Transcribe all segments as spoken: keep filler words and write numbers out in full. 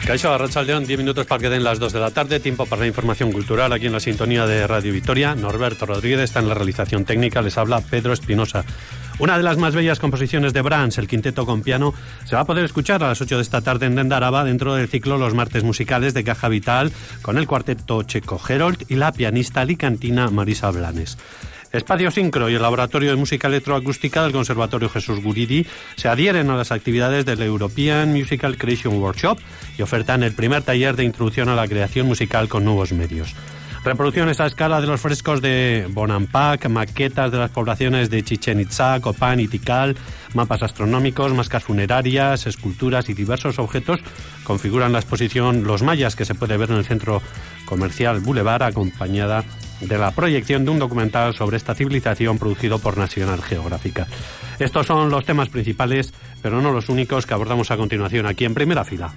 Caixo, Arratsaldeon, diez minutos para que den las dos de la tarde, tiempo para la información cultural aquí en la sintonía de Radio Vitoria. Norberto Rodríguez está en la realización técnica, les habla Pedro Espinosa. Una de las más bellas composiciones de Brahms, el quinteto con piano, se va a poder escuchar a las ocho de esta tarde en Dendaraba dentro del ciclo Los Martes Musicales de Caja Vital con el cuarteto checo Herold y la pianista alicantina Marisa Blanes. Espacio Sincro y el Laboratorio de Música Electroacústica del Conservatorio Jesús Guridi se adhieren a las actividades del European Musical Creation Workshop y ofertan el primer taller de introducción a la creación musical con nuevos medios. Reproducciones a escala de los frescos de Bonampak, maquetas de las poblaciones de Chichén Itzá, Copán y Tikal, mapas astronómicos, máscaras funerarias, esculturas y diversos objetos configuran la exposición Los Mayas, que se puede ver en el Centro Comercial Boulevard, acompañada de la proyección de un documental sobre esta civilización producido por National Geographic. Estos son los temas principales, pero no los únicos, que abordamos a continuación aquí en Primera Fila.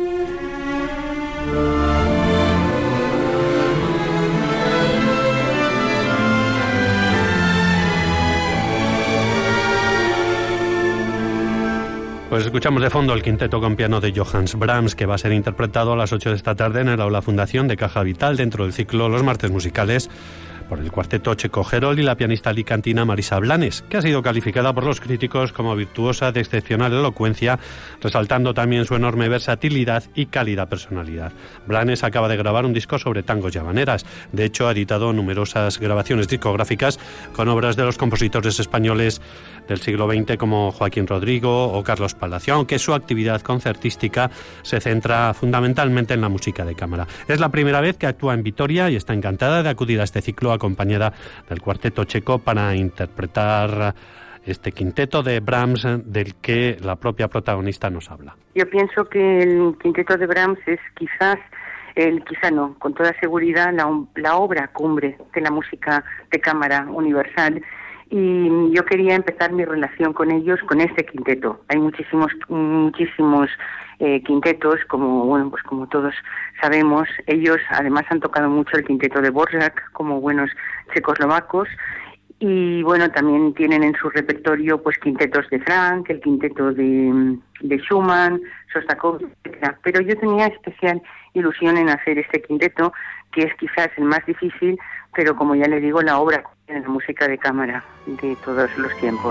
Pues escuchamos de fondo el quinteto con piano de Johannes Brahms, que va a ser interpretado a las ocho de esta tarde en el Aula Fundación de Caja Vital dentro del ciclo Los Martes Musicales por el cuarteto checo Herold y la pianista alicantina Marisa Blanes, que ha sido calificada por los críticos como virtuosa de excepcional elocuencia, resaltando también su enorme versatilidad y cálida personalidad. Blanes acaba de grabar un disco sobre tangos y habaneras. De hecho, ha editado numerosas grabaciones discográficas con obras de los compositores españoles del siglo veinte como Joaquín Rodrigo o Carlos Palacio, aunque su actividad concertística se centra fundamentalmente en la música de cámara. Es la primera vez que actúa en Vitoria y está encantada de acudir a este ciclo acompañada del cuarteto checo para interpretar este quinteto de Brahms del que la propia protagonista nos habla. Yo pienso que el quinteto de Brahms es quizás, el, quizá no, con toda seguridad, la, la obra cumbre de la música de cámara universal. Y yo quería empezar mi relación con ellos con este quinteto. Hay muchísimos muchísimos eh, quintetos, como bueno pues como todos sabemos. Ellos además han tocado mucho el quinteto de Dvořák, como buenos checoslovacos, y bueno, también tienen en su repertorio pues quintetos de Frank, el quinteto de, de Schumann, Shostakovich, etcétera. Pero yo tenía especial ilusión en hacer este quinteto, que es quizás el más difícil, pero como ya le digo, la obra de la música de cámara de todos los tiempos.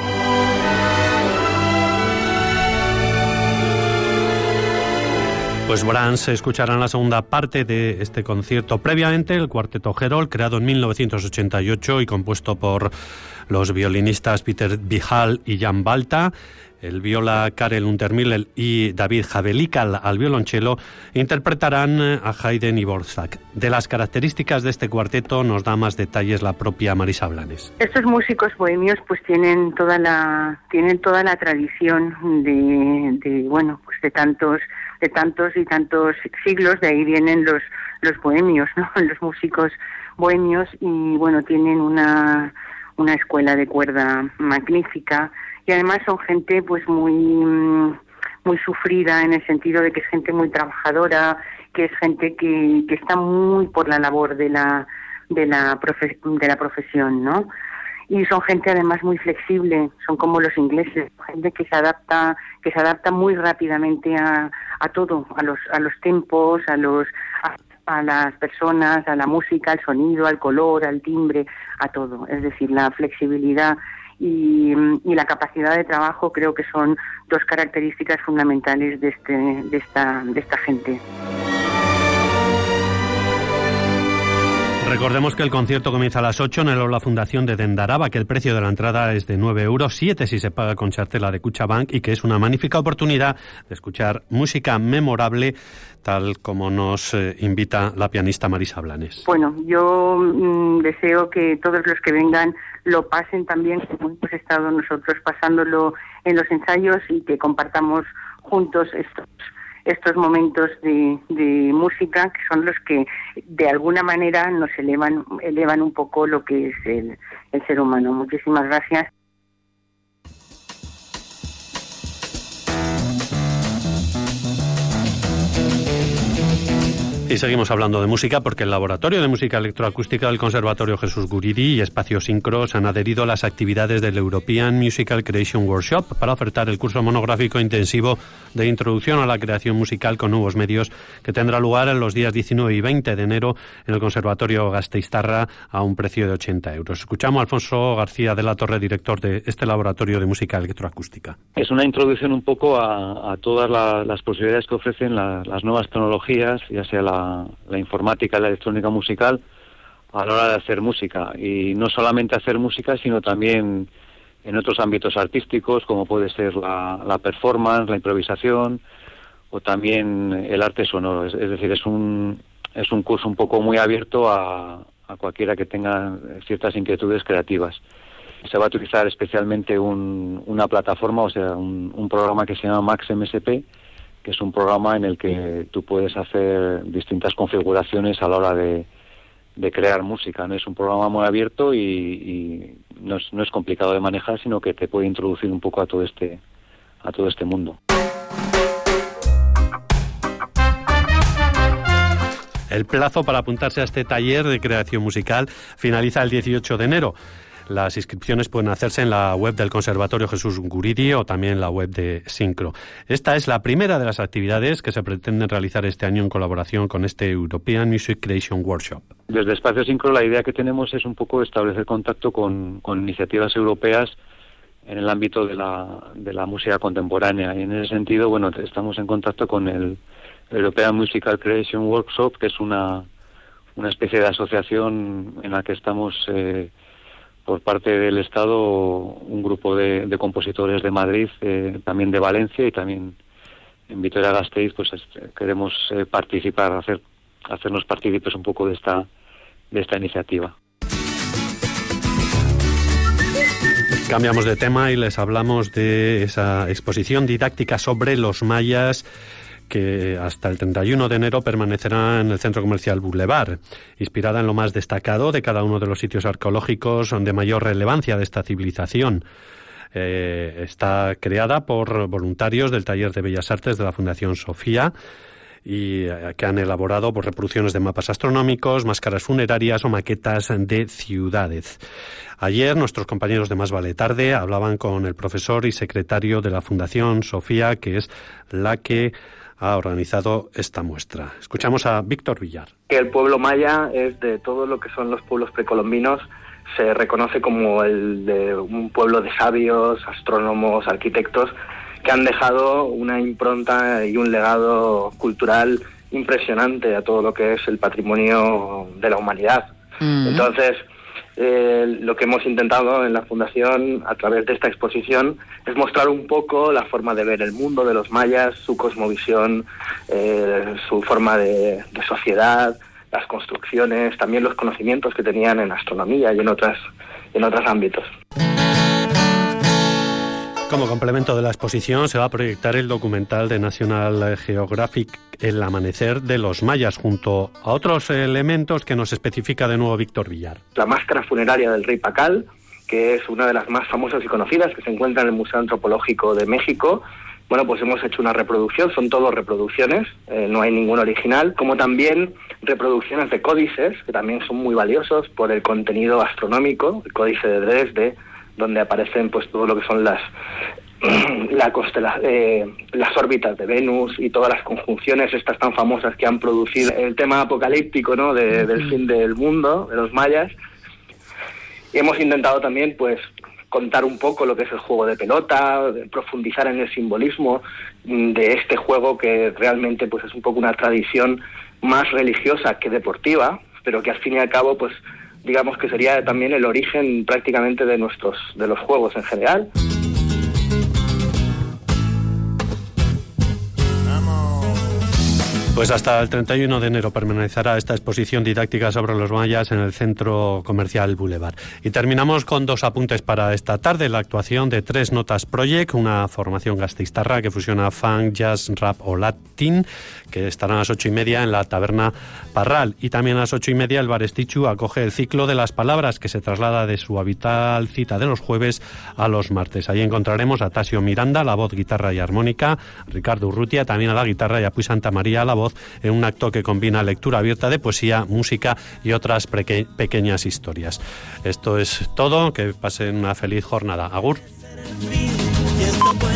Pues Brahms escuchará en la segunda parte de este concierto. Previamente, el cuarteto Herold, creado en mil novecientos ochenta y ocho y compuesto por los violinistas Peter Bijal y Jan Balta, el viola Karel Untermüller y David Havelica al, al violonchelo, interpretarán a Haydn y Dvořák. De las características de este cuarteto nos da más detalles la propia Marisa Blanes. Estos músicos bohemios pues tienen toda la tienen toda la tradición de, de bueno pues de tantos de tantos y tantos siglos. De ahí vienen los los bohemios, ¿no? Los músicos bohemios, y bueno, tienen una una escuela de cuerda magnífica. Y además son gente pues muy muy sufrida, en el sentido de que es gente muy trabajadora, que es gente que, que está muy por la labor de la de la profe, de la profesión, ¿no? Y son gente además muy flexible, son como los ingleses, gente que se adapta que se adapta muy rápidamente a, a todo, a los a los tempos, a los a, a las personas, a la música, al sonido, al color, al timbre, a todo. Es decir, la flexibilidad Y, y la capacidad de trabajo creo que son dos características fundamentales de este de esta de esta gente. Recordemos que el concierto comienza a las ocho en el Aula Fundación de Dendaraba, que el precio de la entrada es de nueve euros, siete si se paga con chartela de Cuchabank, y que es una magnífica oportunidad de escuchar música memorable, tal como nos eh, invita la pianista Marisa Blanes. Bueno, yo mmm, deseo que todos los que vengan lo pasen también como hemos estado nosotros pasándolo en los ensayos, y que compartamos juntos estos estos momentos de, de música, que son los que de alguna manera nos elevan elevan un poco lo que es el, el ser humano. Muchísimas gracias. Y Y seguimos hablando de música porque el Laboratorio de Música Electroacústica del Conservatorio Jesús Guridi y Espacio Sincro se han adherido a las actividades del European Musical Creation Workshop para ofertar el curso monográfico intensivo de Introducción a la Creación Musical con Nuevos Medios, que tendrá lugar en los días diecinueve y veinte de enero en el Conservatorio Gasteiztarra a un precio de ochenta euros. Escuchamos a Alfonso García de la Torre, director de este Laboratorio de Música Electroacústica. Es una introducción un poco a, a todas la, las posibilidades que ofrecen la, las nuevas tecnologías, ya sea la La, la informática y la electrónica musical a la hora de hacer música, y no solamente hacer música sino también en otros ámbitos artísticos como puede ser la, la performance, la improvisación o también el arte sonoro. Es, es decir, es un es un curso un poco muy abierto a, a cualquiera que tenga ciertas inquietudes creativas. Se va a utilizar especialmente un, una plataforma, o sea, un, un programa que se llama Max M S P, que es un programa en el que tú puedes hacer distintas configuraciones a la hora de, de crear música, ¿no? Es un programa muy abierto y, y no, es, no es complicado de manejar, sino que te puede introducir un poco a todo este, a todo este mundo. El plazo para apuntarse a este taller de creación musical finaliza el dieciocho de enero. Las inscripciones pueden hacerse en la web del Conservatorio Jesús Guridi o también en la web de Sincro. Esta es la primera de las actividades que se pretenden realizar este año en colaboración con este European Music Creation Workshop. Desde Espacio Sincro la idea que tenemos es un poco establecer contacto con, con iniciativas europeas en el ámbito de la, de la música contemporánea. Y en ese sentido, bueno, estamos en contacto con el European Musical Creation Workshop, que es una, una especie de asociación en la que estamos... Eh, por parte del Estado, un grupo de, de compositores de Madrid, eh, también de Valencia y también en Vitoria-Gasteiz, pues este, queremos eh, participar, hacer hacernos partícipes un poco de esta de esta iniciativa. Cambiamos de tema y les hablamos de esa exposición didáctica sobre los mayas, que hasta el treinta y uno de enero permanecerá en el Centro Comercial Boulevard, inspirada en lo más destacado de cada uno de los sitios arqueológicos de mayor relevancia de esta civilización. Eh, está creada por voluntarios del Taller de Bellas Artes de la Fundación Sofía y eh, que han elaborado pues, reproducciones de mapas astronómicos, máscaras funerarias o maquetas de ciudades. Ayer nuestros compañeros de Más Vale Tarde hablaban con el profesor y secretario de la Fundación Sofía, que es la que ha organizado esta muestra. Escuchamos a Víctor Villar. El pueblo maya es de todo lo que son los pueblos precolombinos, se reconoce como el de un pueblo de sabios, astrónomos, arquitectos, que han dejado una impronta y un legado cultural impresionante a todo lo que es el patrimonio de la humanidad. Mm. Entonces, Eh, lo que hemos intentado en la Fundación a través de esta exposición es mostrar un poco la forma de ver el mundo de los mayas, su cosmovisión, eh, su forma de, de sociedad, las construcciones, también los conocimientos que tenían en astronomía y en otras, en otros ámbitos. Como complemento de la exposición se va a proyectar el documental de National Geographic El amanecer de los mayas, junto a otros elementos que nos especifica de nuevo Víctor Villar. La máscara funeraria del rey Pacal, que es una de las más famosas y conocidas, que se encuentra en el Museo Antropológico de México. Bueno, pues hemos hecho una reproducción, son todos reproducciones, eh, no hay ningún original, como también reproducciones de códices, que también son muy valiosos por el contenido astronómico, el códice de Dresde, donde aparecen pues todo lo que son las la constela, eh, las órbitas de Venus y todas las conjunciones estas tan famosas que han producido el tema apocalíptico, ¿no?, de, del fin del mundo, de los mayas. Y hemos intentado también pues contar un poco lo que es el juego de pelota, profundizar en el simbolismo de este juego, que realmente pues es un poco una tradición más religiosa que deportiva, pero que al fin y al cabo pues digamos que sería también el origen prácticamente de nuestros de los juegos en general. Pues hasta el treinta y uno de enero permanecerá esta exposición didáctica sobre los mayas en el Centro Comercial Boulevard. Y terminamos con dos apuntes para esta tarde. La actuación de Tres Notas Project, una formación gasteiztarra que fusiona funk, jazz, rap o latín, que estará a las ocho y media en la Taberna Parral. Y también a las ocho y media el Bar Estichu acoge el ciclo de las palabras, que se traslada de su habitual cita de los jueves a los martes. Ahí encontraremos a Tasio Miranda, la voz, guitarra y armónica, Ricardo Urrutia también a la guitarra y a Puy Santa María, la voz voz en un acto que combina lectura abierta de poesía, música y otras peque- pequeñas historias. Esto es todo, que pasen una feliz jornada. Agur.